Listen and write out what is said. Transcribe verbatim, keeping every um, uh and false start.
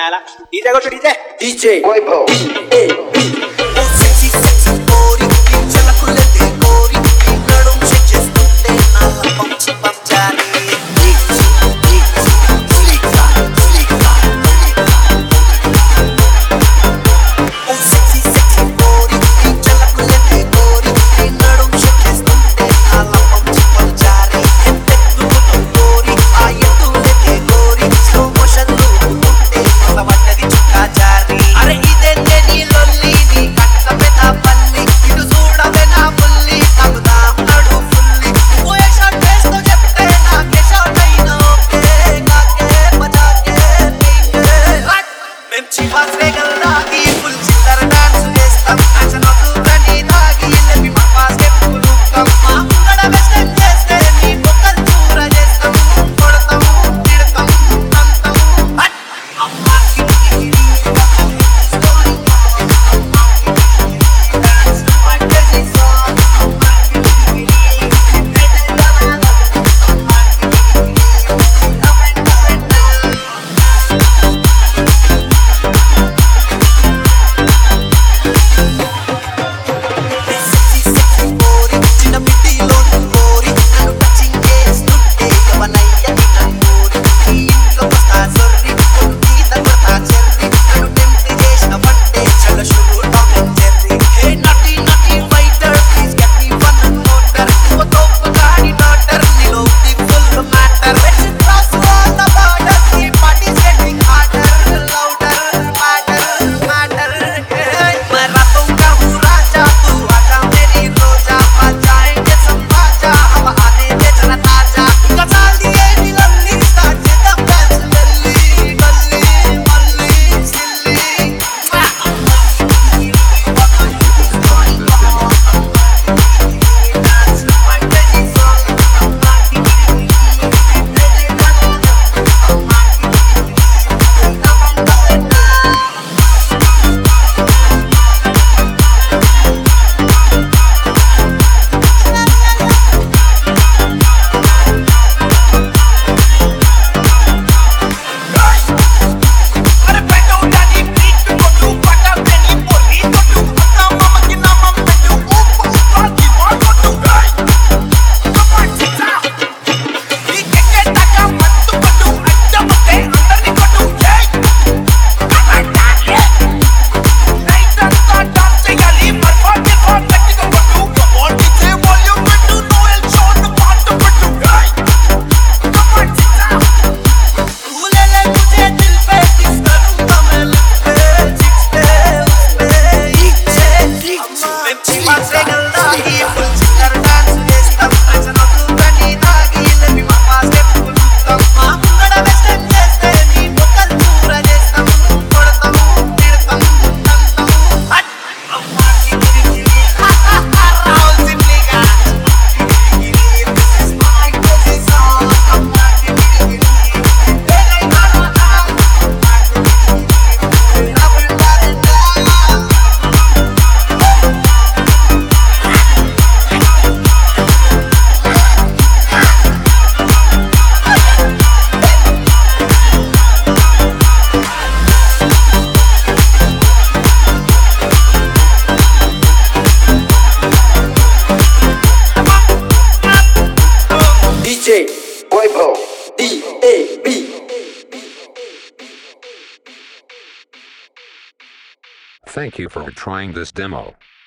याला डीजे को DJ DJ Vaibhav A B sexy sexy body चला खुले दे गोरी नडुम से చేస్తుంటే నా పంచి పంచాలి sexy sexy body चला खुले दे गोरी नडुम से చేస్తుంటే నా పంచి పంచాలి ఎత్తు గోరి ఆయతు లే గోరి స్లో మోషన్ లో ఉంటే పవట్టది చుక్కా జారి అరే ఇదే నీ లొల్లి నీ కట్ట పెద పల్లి ఇటు చూడవే నా పుల్లి తగుదా నడు ఫుల్లి ఓయే షాట్ టెస్ట్ చెప్తే నాకే షాట్ అయినా ఓకే నాకే మజాకే నీకే మేం చివాస్ రేగల్లా ఈ ఫుల్ చిల్లర డాన్స్ చేస్తాం అసలు రని దాగి లేపి మా పాస్ కే ఫుల్ కమ్ మా ముంగడ వెస్టర్న్ చేస్తే నీ బొక్కల్ చూర చేస్తాం కొడతాం తిడతాం తంతాం అమ్మా కిటికిరి story that's my crazy song అమ్మా కిటికిరి sexy sexy body చిన్న బిడ్డిలో గోరి నన్ను టచింగ్ చేస్తుంటే ఎవనయ్య నిన్నోరి ఈ ఇంట్లో వస్తా సొర్రి గీత కొడతా చెర్రి నన్ను టెంప్ట్ చేసినవంటే చలో షురు టామ్ అండ్ జెర్రీ హే నటి నటి fighter please get me one motor ఓ తోపు గాడి డాటర్ నీలో the full matter let's cross all the borders the party getting harder louder matter matter मैं रातों का हूँ राजा तू आजा मेरी रोजा बजाएंगे सब बाजा अब आने दे जरा ताजा गजाल दिए नीलल्ली स्टार्ट చేద్దాం డాన్స్ లల్లి గల్లి మల్లి silly that's my crazy song అమ్మా కిటికిరి అమ్మా అరే పెట్టు దాని బీట్ కొట్టు పటా పెని పొలి కొట్టు అత్త మామకి నామం పెట్టు ఊపు పాకి కొట్టు కమాన్ చిచ్చా ఈ కెకే టక మత్తు కొట్టు అచ్చమతే అందర్ని కొట్టు జై కమాన్ డాలే నైట్ అంతా డాన్స్ చేయాలి పర్ఫార్మ్ పర్ఫార్మ్ గట్టిగా కొట్టు కమాన్ డిజే వాల్యూమ్ పెట్టు నోయల్ షాట్ పాట పెట్టు కమాన్ చిచ్చా भूले ले तुझे दिल पे किस करूँगा मैं लिख पे चिक्स पे उस पे इच्छे इच्छे मैं चिवास रेगल्ला ही फुल चिल्लर डांस చేస్తాం అసలు రని దాగి లేపి మా పాస్ కే ఫుల్ కమ్ మా ముంగడ వెస్టర్న్ చేస్తే నీ బొక్కల్ చూర చేస్తాం కొడతాం తిడతాం తంతాం అమ్మా కిటికిరి Rahul సింప్లీగా కిటికిరి this is my crazy song అమ్మా కిటికిరి DJ Vaibhav D A B Thank you for trying this demo.